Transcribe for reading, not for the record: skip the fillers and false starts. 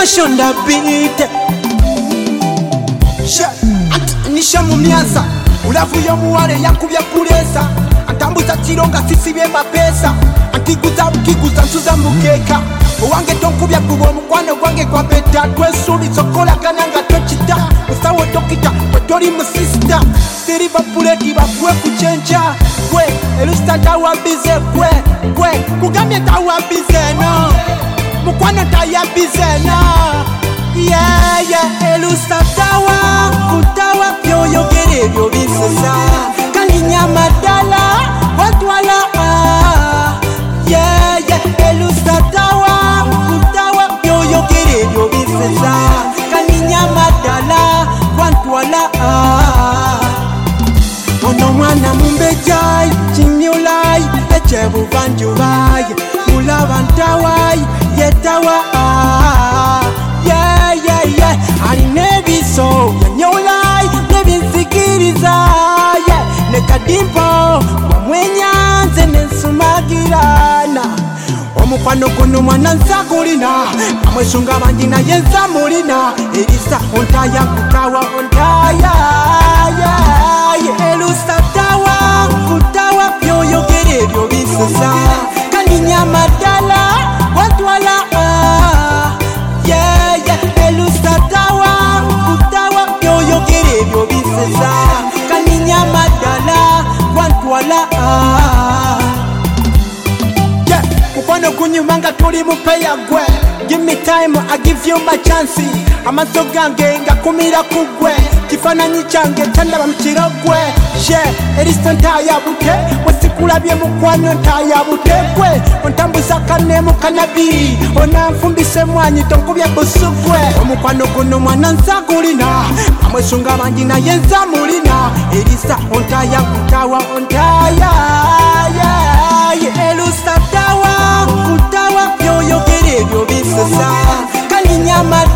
motion da beat nisha mu myasa ulavuyo muwale yakubya kulesa antambuza kironga sisibye mapesa antiguza ukiguza nsuza mukeka owange tonkubya kuba omukwano gwange kwa beta twesuubiza okolagana nga tokita musawo dokita wetoli musisita siriva puleti bakuwe kucenca gwe elusta tawabize gwe kugambye tawabize no mukwano tayabize no elusta tawa kutawa byoyogere ebyo bisesa kalinyama ddala watwala elusta tawa kutawa byoyogere ebyo bisesa kalinyama ddala watwala ono mwana mumbejayi kimyulayi ekyebuvanjubayi mulaba ntawayi yetawa alina ebiso yanyolayi nebinzikiriza nekadimpo wamwenyanze nensumagirana omukwano guno mwana nsagulina amwesunga bangi naye nsamulina erisa ontaya kutawa ontaya elusa tawa kutawa byoyogere ebyo bisesa kalinyama ddala watwala elusa tawa kutawa byoyogere ebyo bisesa kalinyama ddala watwala mukwano gunyuma nga tuli mupeya gwe give me time I give you my chance amaso gange ngakumira kugwe kifananyi kyange kyandaba mukiro gwe eristo ntayabute wesikulabye mukwano ntayabute gwe ontambuza kanemu kanabiri onanfumbise mwanyi tonkubya busugwe omukwano guno mwana nsagulina amwesunga bangi naye nsamulina erisa ontaya kutawa ontaya elusa tawa kutawa byoyogere ebyo bisesa kalinyama